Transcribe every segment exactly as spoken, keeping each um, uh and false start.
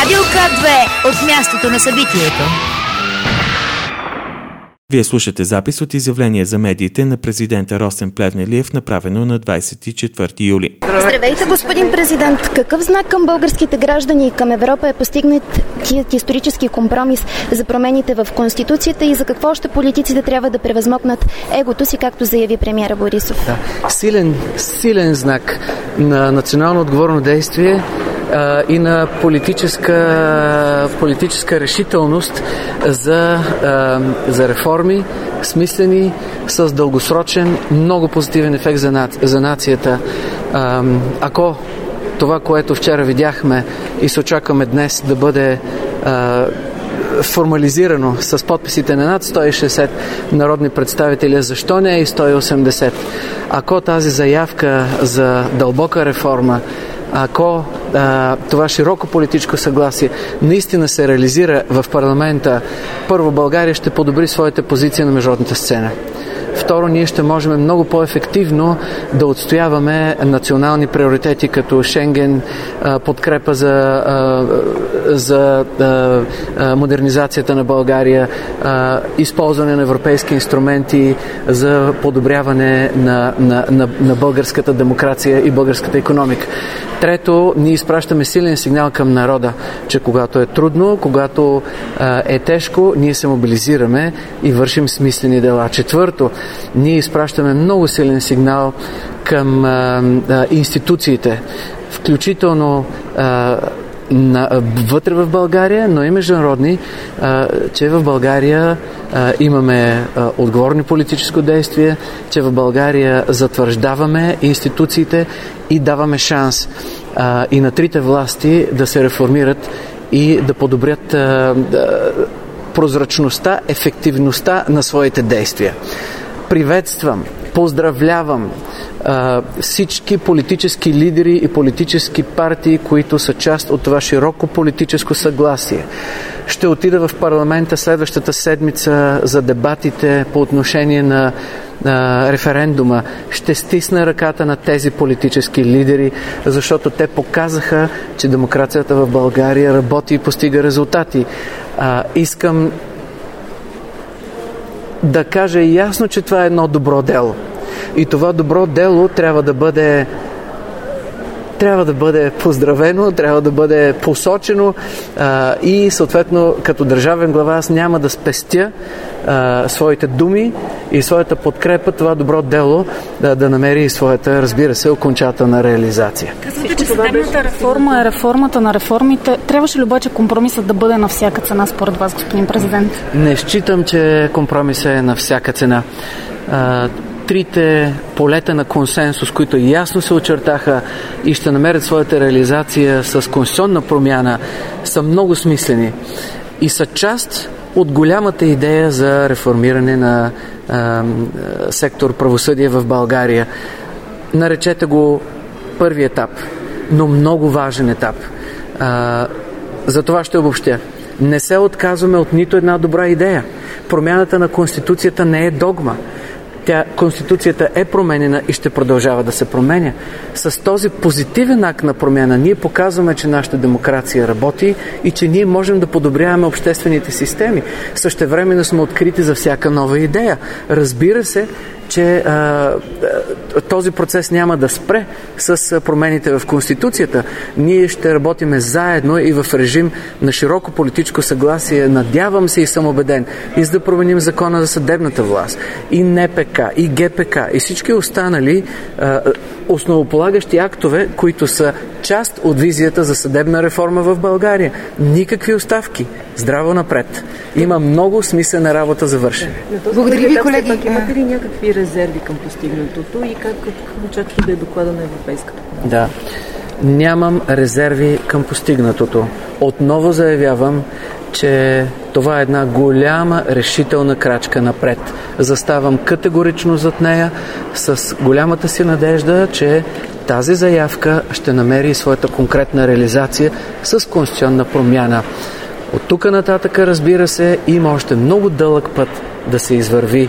Радио К две от мястото на събитието. Вие слушате запис от изявление за медиите на президента Росен Плевнелиев, направено на двадесет и четвърти юли. Здравейте, господин президент! Какъв знак към българските граждани и към Европа е постигнат тият исторически компромис за промените в Конституцията и за какво още политиците трябва да превъзмогнат егото си, както заяви премиера Борисов? Да. Силен, силен знак на национално отговорно действие а, и на политическа, политическа решителност за, а, за реформи, смислени, с дългосрочен, много позитивен ефект за, наци, за нацията. А, ако това, което вчера видяхме и се очакваме днес да бъде а, формализирано с подписите на над сто и шейсет народни представители, защо не и сто и осемдесет? Ако тази заявка за дълбока реформа, ако а, това широко политическо съгласие наистина се реализира в парламента, първо, България ще подобри своите позиции на международната сцена. Второ, ние ще можем много по-ефективно да отстояваме национални приоритети, като Шенген, подкрепа за, за модернизацията на България, използване на европейски инструменти за подобряване на, на, на, на българската демокрация и българската икономика. Трето, ние изпращаме силен сигнал към народа, че когато е трудно, когато е тежко, ние се мобилизираме и вършим смислени дела. Четвърто, ние изпращаме много силен сигнал към а, а, институциите, включително а, на, вътре в България, но и международни, а, че в България а, имаме а, отговорни политическо действие, че в България затвърждаваме институциите и даваме шанс а, и на трите власти да се реформират и да подобрят а, да, прозрачността, ефективността на своите действия. Приветствам, поздравлявам а, всички политически лидери и политически партии, които са част от това широко политическо съгласие. Ще отида в парламента следващата седмица за дебатите по отношение на а, референдума. Ще стисна ръката на тези политически лидери, защото те показаха, че демокрацията в България работи и постига резултати. А, искам да кажа ясно, че това е едно добро дело. И това добро дело трябва да бъде трябва да бъде поздравено, трябва да бъде посочено а, и съответно като държавен глава аз няма да спестя а, своите думи и своята подкрепа това добро дело да, да намери своята, разбира се, окончателна реализация. Казвате, че съдебната реформа е реформата на реформите. Трябваше ли обаче компромисът да бъде на всяка цена според вас, господин президент? Не считам, че компромисът е на всяка цена. А, Трите полета на консенсус, които ясно се очертаха и ще намерят своята реализация с конституционна промяна, са много смислени и са част от голямата идея за реформиране на а, сектор правосъдие в България. Наречете го първи етап, но много важен етап. А, за това ще обобщя. Не се отказваме от нито една добра идея. Промяната на Конституцията не е догма. Тя, Конституцията е променена и ще продължава да се променя. С този позитивен акт на промяна ние показваме, че нашата демокрация работи и че ние можем да подобряваме обществените системи. Същевременно сме открити за всяка нова идея. Разбира се, че а, този процес няма да спре с промените в Конституцията. Ние ще работиме заедно и в режим на широко политическо съгласие, надявам се и съм убеден, и за да променим закона за съдебната власт, и Н П К, и Г П К, и всички останали а, основополагащи актове, които са част от визията за съдебна реформа в България. Никакви оставки. Здраво напред. Има много смислена работа за вършене. Благодаря ви, колеги. Имате ли някакви резерви към постигнатото и как очаквате да е доклада на Европейската комисия? Да. Нямам резерви към постигнатото. Отново заявявам, че това е една голяма решителна крачка напред. Заставам категорично зад нея с голямата си надежда, че тази заявка ще намери своята конкретна реализация с конституционна промяна. От тук нататък, разбира се, има още много дълъг път да се извърви.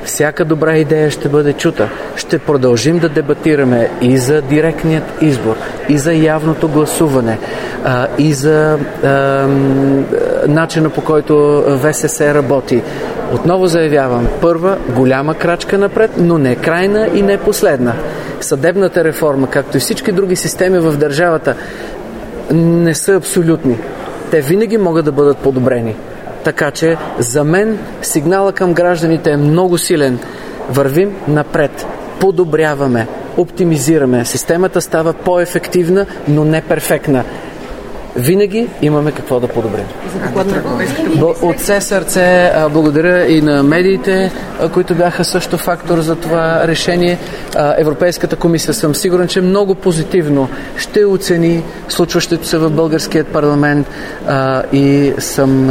Всяка добра идея ще бъде чута. Ще продължим да дебатираме и за директният избор, и за явното гласуване, и за начина, по който ВСС работи. Отново заявявам, първа голяма крачка напред, но не крайна и не последна. Съдебната реформа, както и всички други системи в държавата, не са абсолютни. Те винаги могат да бъдат подобрени. Така че за мен сигнала към гражданите е много силен. Вървим напред, подобряваме, оптимизираме. Системата става по-ефективна, но не перфектна. Винаги имаме какво да подобрим. От все сърце благодаря и на медиите, които бяха също фактор за това решение. Европейската комисия, съм сигурен, че много позитивно ще оцени случващото се в българският парламент и съм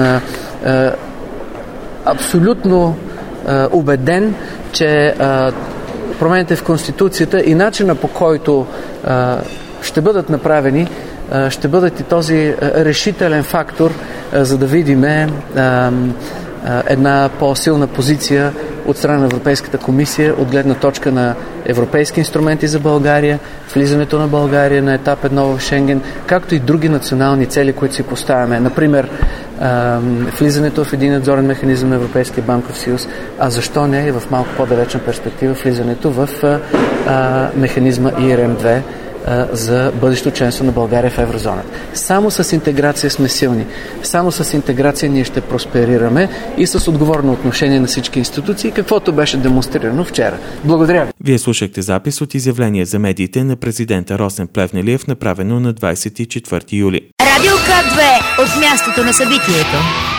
абсолютно убеден, че промените в Конституцията и начина, по който ще бъдат направени, ще бъдат и този решителен фактор, за да видим една по-силна позиция от страна на Европейската комисия от гледна точка на европейски инструменти за България, влизането на България на етап едно в Шенген, както и други национални цели, които си поставяме. Например, влизането в един надзорен механизъм на Европейския банков съюз, а защо не и в малко по-далечна перспектива влизането в механизма И Р М две за бъдещо членство на България в еврозоната. Само с интеграция сме силни. Само с интеграция ние ще просперираме и с отговорно отношение на всички институции, каквото беше демонстрирано вчера. Благодаря ви. Вие слушахте запис от изявление за медиите на президента Росен Плевнелиев, направено на двадесет и четвърти юли. Радио К две от мястото на събитието.